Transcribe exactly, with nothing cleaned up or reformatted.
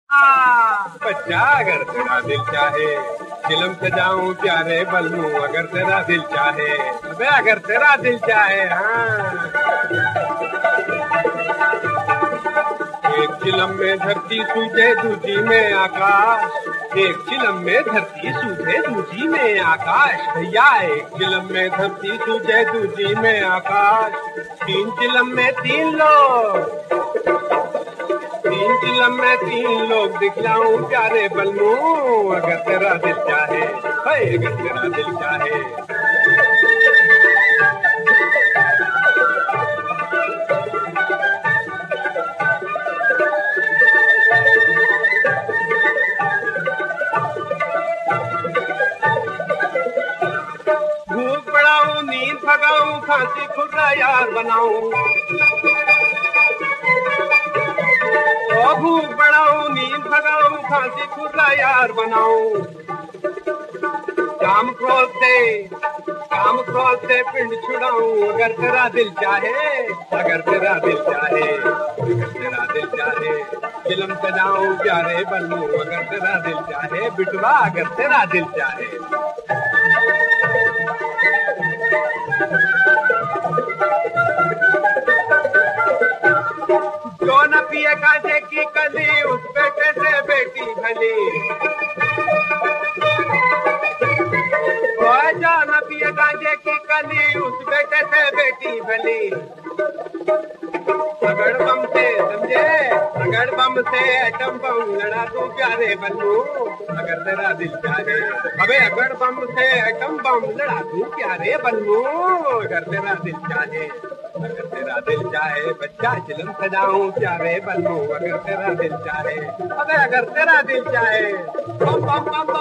बच्चा अगर तेरा दिल चाहे चिलम सजाऊं प्यारे बलूं, अगर तेरा दिल चाहे, अबे अगर तेरा दिल चाहे। हाँ, एक चिलम में धरती सूझे दूजी में आकाश, एक चिलम में धरती सूझे दूजी में आकाश। भैया एक चिलम में धरती सूझे दूजी में आकाश, तीन चिलम में तीन लोग, तीन चिलम में तीन लोग दिखलाऊं प्यारे बलमू, अगर तेरा दिल चाहे, अगर तेरा दिल चाहे। भूख बढ़ाऊं नींद भगाऊं खांसी खुर्रा यार बनाऊं, भूख बढ़ाऊं नींद भगाऊं खांसी खुर्रा यार बनाऊं। काम क्रोध से काम क्रोध से पिंड छुड़ाऊं, अगर तेरा दिल चाहे, अगर तेरा दिल चाहे, अगर तेरा दिल चाहे। चिलम सजाऊं प्यारे बलू, अगर तेरा दिल चाहे बिटवा, अगर तेरा दिल चाहे। जो न पिए कांटे की कली, उस बेटे से बेटी भली। जो न पिए गांजे की कली, उस बेटे से बेटी भली। अगड़ बम से समझे, अगड़ बम से एटम बम लड़ा तू प्यारे बल्लू, अगर तेरा दिल चाहे। अबे अगड़ बम से एटम बम लड़ा तू प्यारे बल्लू, अगर तेरा दिल चाहे, अगर तेरा दिल चाहे। बच्चा चिलम सजाऊं प्यारे बल्लू, अगर तेरा दिल चाहे, अबे अगर तेरा दिल चाहे। बम बम बम